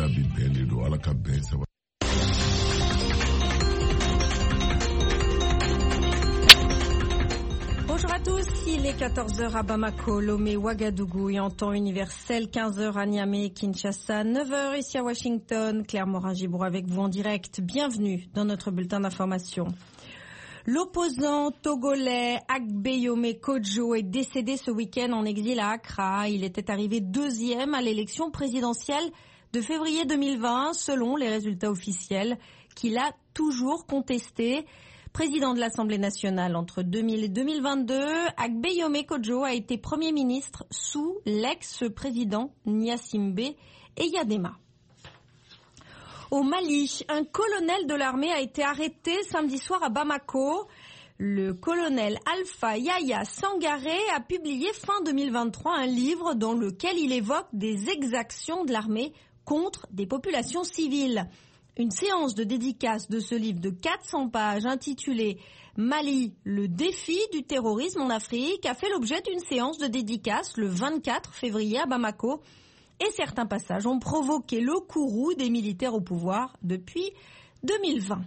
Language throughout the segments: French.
Bonjour à tous, il est 14h à Bamako, Lomé, Ouagadougou et en temps universel, 15h à Niamey, Kinshasa, 9h ici à Washington. Claire Morin-Gibourg avec vous en direct. Bienvenue dans notre bulletin d'information. L'opposant togolais Agbeyome Kodjo est décédé ce week-end en exil à Accra. Il était arrivé deuxième à l'élection présidentielle de février 2020, selon les résultats officiels, qu'il a toujours contestés. Président de l'Assemblée nationale entre 2000 et 2022, Agbeyome Kodjo a été Premier ministre sous l'ex-président Gnassingbé Eyadema. Au Mali, un colonel de l'armée a été arrêté samedi soir à Bamako. Le colonel Alpha Yaya Sangaré a publié fin 2023 un livre dans lequel il évoque des exactions de l'armée contre des populations civiles. Une séance de dédicace de ce livre de 400 pages intitulé « Mali, le défi du terrorisme en Afrique » a fait l'objet d'une séance de dédicace le 24 février à Bamako. Et certains passages ont provoqué le courroux des militaires au pouvoir depuis 2020.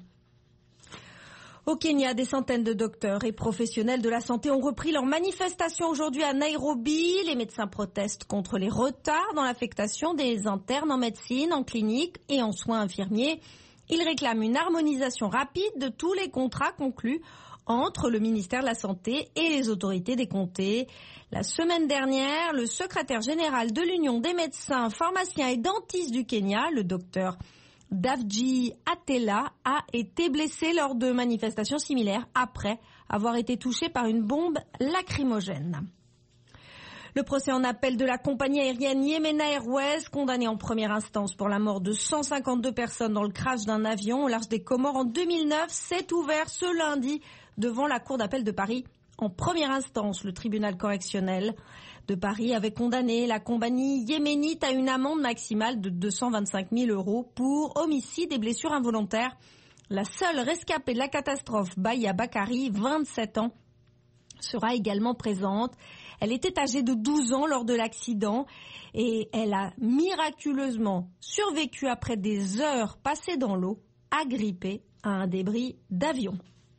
Au Kenya, des centaines de docteurs et professionnels de la santé ont repris leur manifestation aujourd'hui à Nairobi. Les médecins protestent contre les retards dans l'affectation des internes en médecine, en clinique et en soins infirmiers. Ils réclament une harmonisation rapide de tous les contrats conclus entre le ministère de la Santé et les autorités des comtés. La semaine dernière, le secrétaire général de l'Union des médecins, pharmaciens et dentistes du Kenya, le docteur Davji Atela, a été blessé lors de manifestations similaires après avoir été touché par une bombe lacrymogène. Le procès en appel de la compagnie aérienne Yemena Airways, condamnée en première instance pour la mort de 152 personnes dans le crash d'un avion au large des Comores en 2009, s'est ouvert ce lundi devant la Cour d'appel de Paris. En première instance, le tribunal correctionnel de Paris avait condamné la compagnie yéménite à une amende maximale de 225 000 € pour homicide et blessures involontaires. La seule rescapée de la catastrophe, Baya Bakari, 27 ans, sera également présente. Elle était âgée de 12 ans lors de l'accident et elle a miraculeusement survécu après des heures passées dans l'eau, agrippée à un débris d'avion.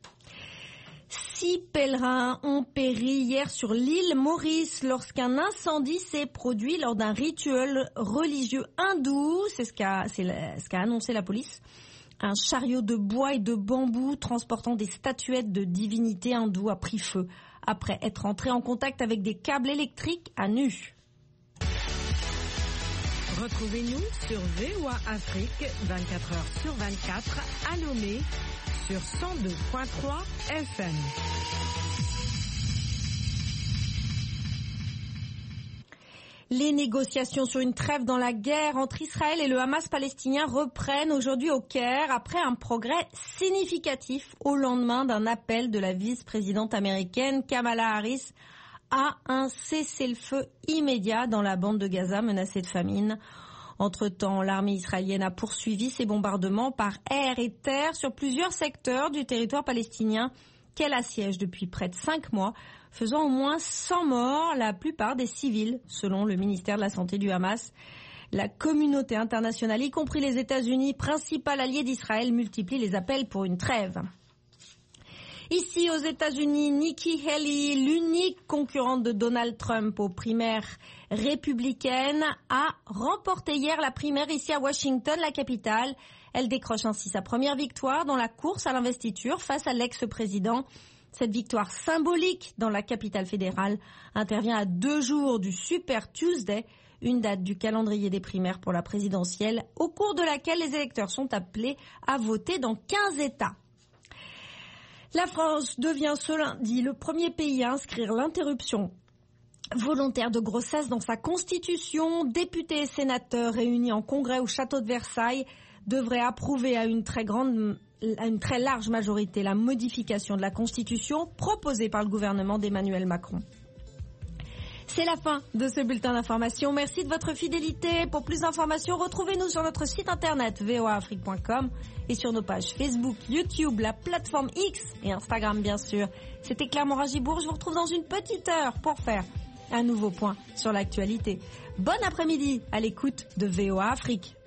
6 pèlerins ont péri hier sur l'île Maurice lorsqu'un incendie s'est produit lors d'un rituel religieux hindou. C'est ce qu'a annoncé la police. Un chariot de bois et de bambou transportant des statuettes de divinités hindoues a pris feu après être entré en contact avec des câbles électriques à nu. Retrouvez-nous sur VOA Afrique 24h sur 24 à Lomé sur 102.3 FM. Les négociations sur une trêve dans la guerre entre Israël et le Hamas palestinien reprennent aujourd'hui au Caire après un progrès significatif au lendemain d'un appel de la vice-présidente américaine Kamala Harris à un cessez-le-feu immédiat dans la bande de Gaza menacée de famine. Entre-temps, l'armée israélienne a poursuivi ses bombardements par air et terre sur plusieurs secteurs du territoire palestinien qu'elle assiège depuis près de 5 mois, faisant au moins 100 morts, la plupart des civils, selon le ministère de la Santé du Hamas. La communauté internationale, y compris les États-Unis, principal allié d'Israël, multiplie les appels pour une trêve. Ici, aux États-Unis, Nikki Haley, l'unique concurrente de Donald Trump aux primaires républicaines, a remporté hier la primaire ici à Washington, la capitale. Elle décroche ainsi sa première victoire dans la course à l'investiture face à l'ex-président. Cette victoire symbolique dans la capitale fédérale intervient à 2 jours du Super Tuesday, une date du calendrier des primaires pour la présidentielle, au cours de laquelle les électeurs sont appelés à voter dans 15 États. La France devient ce lundi le premier pays à inscrire l'interruption volontaire de grossesse dans sa constitution. Députés et sénateurs réunis en congrès au château de Versailles devraient approuver à une très large majorité la modification de la constitution proposée par le gouvernement d'Emmanuel Macron. C'est la fin de ce bulletin d'information. Merci de votre fidélité. Pour plus d'informations, retrouvez-nous sur notre site internet voaafrique.com et sur nos pages Facebook, YouTube, la plateforme X et Instagram bien sûr. C'était Claire Morin-Gibourg. Je vous retrouve dans une petite heure pour faire un nouveau point sur l'actualité. Bon après-midi à l'écoute de VOA Afrique.